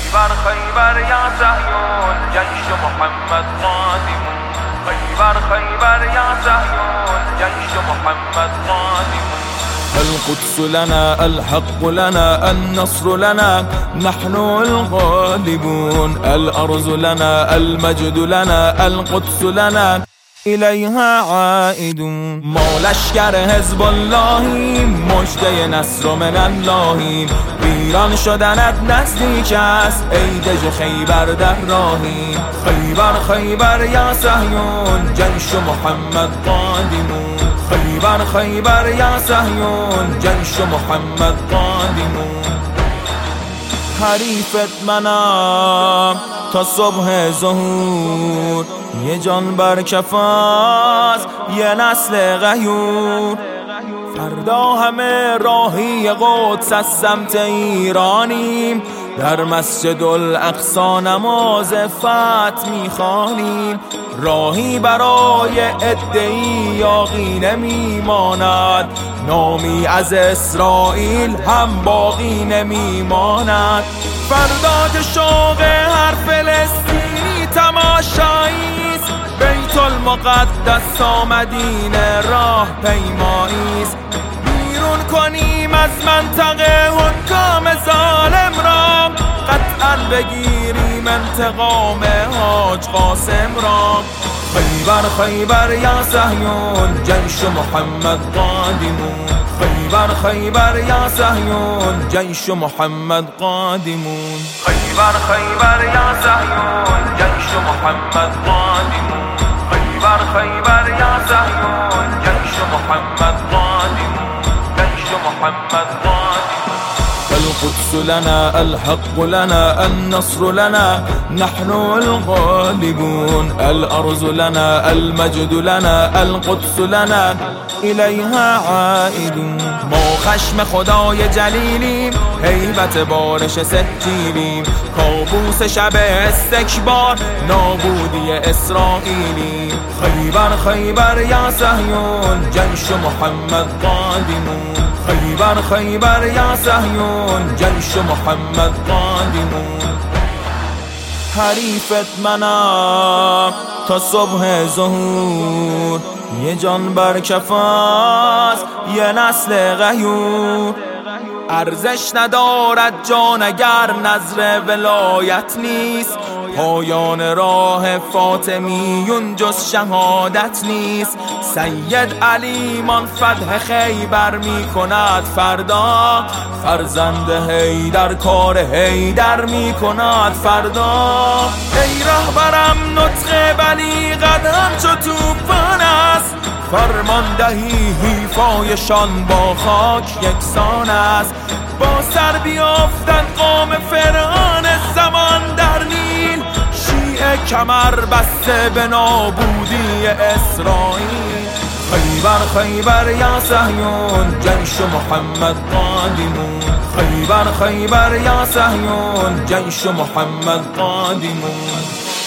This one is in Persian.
خیبر خیبر یا صهیون جیش محمد قادمون. خیبر خیبر یا صهیون جیش محمد قادمون. القدس لنا الحق لنا النصر لنا نحن الغالبون. الأرض لنا المجد لنا القدس لنا إليها عائدون. ما لشکر حزب اللهیم، مژده نصر من اللهیم. ویران شدنت نزدیک است ای دژ خیبر در راهیم. خیبر خیبر یا صهیون جیش محمد قادمون. خیبر خیبر یا صهیون جیش محمد قادمون. حریفت منم تا صبح ظهور، یه جان بر کفاست یه نسل غیور. فردا همه راهی قدس از سمت ایرانیم، در مسجد الاقصی نماز فتح میخوانیم. راهی برای عده‌ای یاغی نمیماند، نامی از اسرائیل هم باقی نمیماند. فردا که شوق هر فلسطینی تماشاییست، بیت المقدس آمدین راه پیماییست. بیرون کنیم از منطقه حکام ظالم را، قطعا بگیریم انتقام حاج قاسم را. خیبر خیبر یا صهیون جیش محمد قادمون. خیبر خیبر یا صهیون جیش محمد قادمون. خیبر خیبر یا صهیون جیش محمد قادمون. خیبر خیبر یا صهیون جیش محمد قادمون. جیش محمد قادمون. القدس لنا الحق لنا النصر لنا نحن الغالبون. الأرض لنا المجد لنا القدس لنا إليها عائدون. ما خشم خدای جلیلیم، هیبت بارش سجیلیم. کابوس شب استکبار، نابودی اسرائیلیم. خیبر خیبر یا صهیون جیش محمد قادمون. خیبر خیبر یا صهیون جیش محمد قادمون. حریفت منم تا صبح ظهور، یه جان بر کفاست یه نسل غیور. ارزش ندارد جان اگر نظر ولایت نیست، پایان راه فاطمیون جز شهادت نیست. سید علیمان فتح خیبر می کند فردا، فرزند حیدر کار حیدر می کند فردا. ای رهبرم نطق بلیغت همچو توفان است، فرماندهی حیفایشان با خاک یکسان است. با سر بیافتن قوم فرعون زمان در نیل، شیعه کمر بسته به نابودی اسرائیل. خیبر خیبر یا صهیون جیش محمد قادمون. خیبر خیبر یا صهیون جیش محمد قادمون.